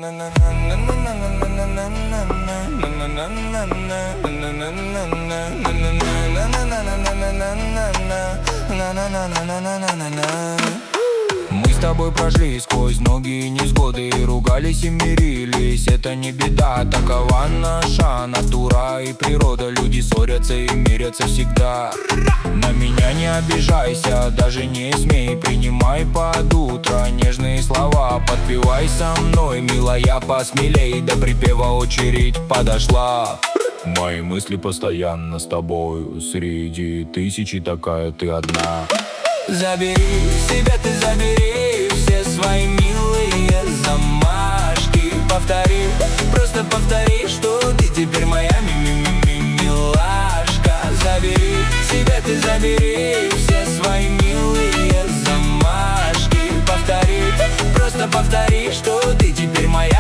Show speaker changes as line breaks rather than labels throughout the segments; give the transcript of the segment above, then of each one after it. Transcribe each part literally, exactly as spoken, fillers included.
Мы с тобой прошли сквозь многие невзгоды, ругались и мирились, это не беда. Такова наша натура и природа, люди ссорятся и мирятся всегда. На меня не обижайся, даже не смей, принимай под утро нежные слова. Подпевай со мной, милая, посмелей, до припева очередь подошла. Мои мысли постоянно с тобою, среди тысячи такая ты одна.
Забери себе, ты забери все свои милые замашки. Повтори, просто повтори, что ты теперь моя ми-ми-ми-милашка. Забери себе, ты забери все свои милые замашки. Повтори, просто повтори, что ты теперь моя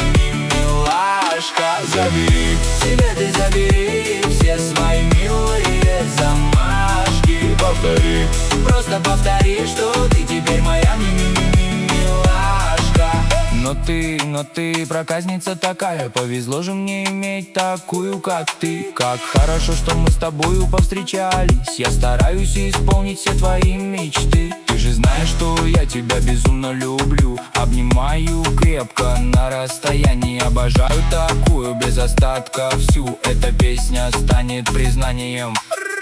ми-ми-ми-милашка. Забери себе, ты забери все свои милые замашки. Повтори, просто повтори, что ты теперь моя ми-ми-ми-милашка.
Но ты, но ты проказница такая, повезло же мне иметь такую, как ты. Как хорошо, что мы с тобою повстречались, я стараюсь исполнить все твои мечты. Ты же знаешь, что я тебя безумно люблю, обнимаю крепко на расстоянии. Обожаю такую без остатка всю, эта песня станет признанием.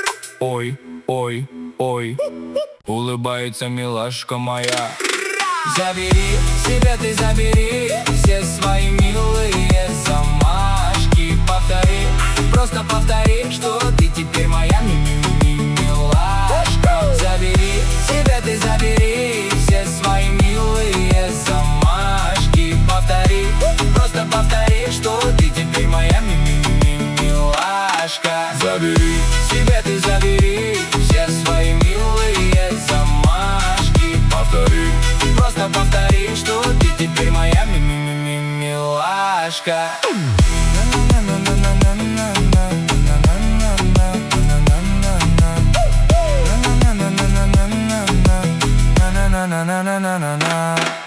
Ой, ой, ой, улыбается милашка моя.
Забери себе, ты забери все свои милые замашки. Повтори, просто повтори, что ты теперь моя ми-ми-ми-милашка. Забери себе, ты забери все свои милые замашки. Повтори, просто повтори, что ты теперь моя ми-ми-ми-милашка.
Забери
себе, ты забери все свои милые замашки.
Повтори,
просто повтори, что ты теперь моя ми-ми-ми-милашка.
на на на на на на.